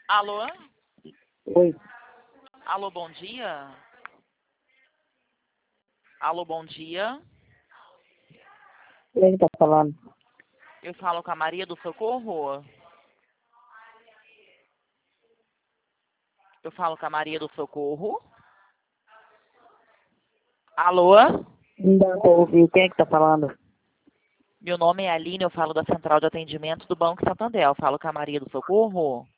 Alô? Oi, Alô, bom dia? Alô, bom dia? quem tá falando? Eu falo com a Maria do Socorro? Eu falo com a Maria do Socorro? Alô? Não dá pra ouvir, quem é que tá falando? Meu nome é Aline, eu falo da Central de Atendimento do Banco Santander. Eu falo com a Maria do Socorro?